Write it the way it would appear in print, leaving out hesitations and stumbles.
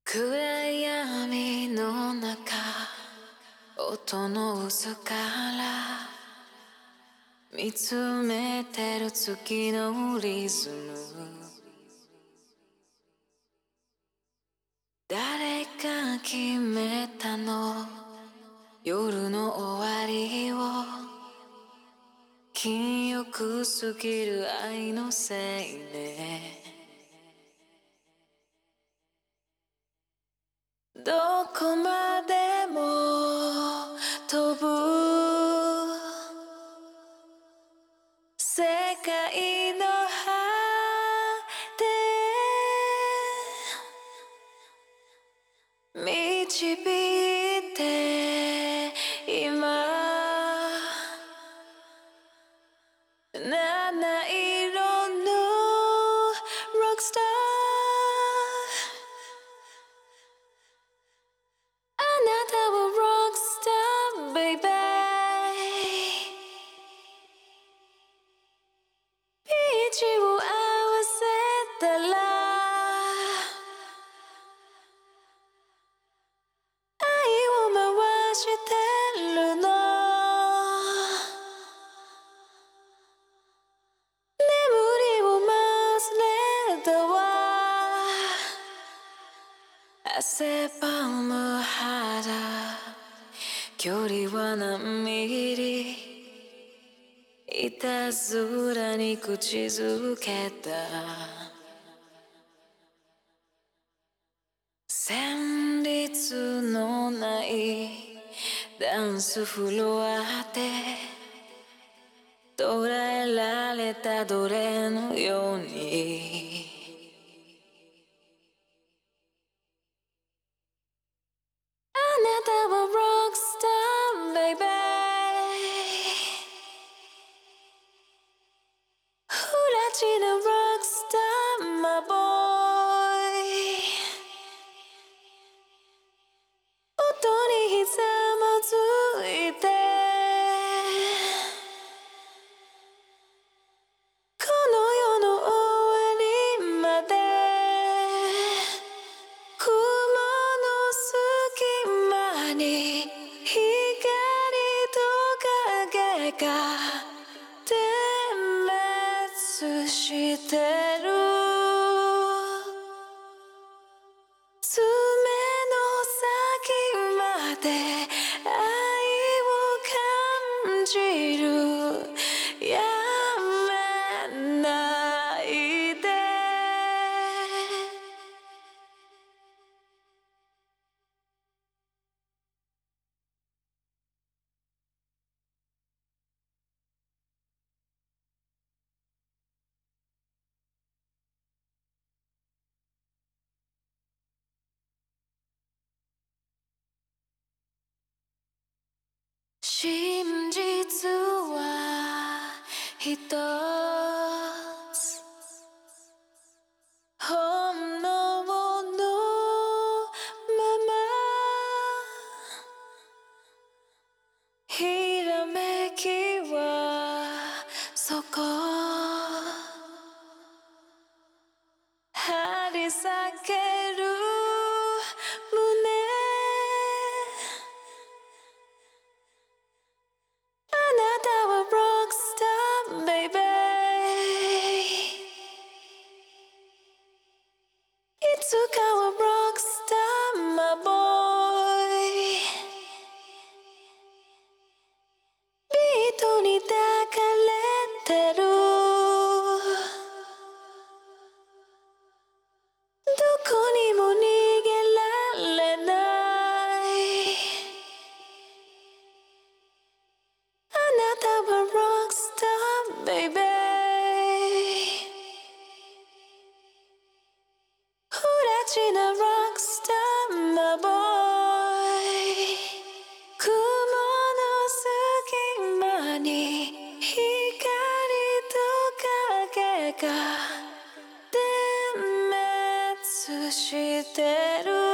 暗闇の中、音の薄から見つめてる月のリズム。誰が決めたの、夜の終わりを。禁欲すぎる愛のせいね。どこまでも飛ぶ世界の果て、導いて今七色のロックスター。あなたはロックスター、ベイベー。ピーチを合わせたら愛を回してるの。眠りを忘れたわ。汗ばむ肌、距離は何ミリ。いたずらに口づけた旋律のないダンスフロアで捉えられた奴隷のように。あなたはロックスター、ベイベー。不らちなロックスター、マボーイ。音にひざまずいてこの世の終わりまで雲の隙間に光と影が点滅してる。爪の先まで愛を感じる。やめないで。真実は一つ、本能のまま。ひらめきはそこ、張り裂ける胸。あなたはロックスター、ベイベー。いつかはロックスター、マボーイ。ビートに抱かれてる。どこにも逃げられない。あなたはロックスター、ベイベー。不らちなロックスター、マボーイ。雲の隙間に光と影が点滅してる。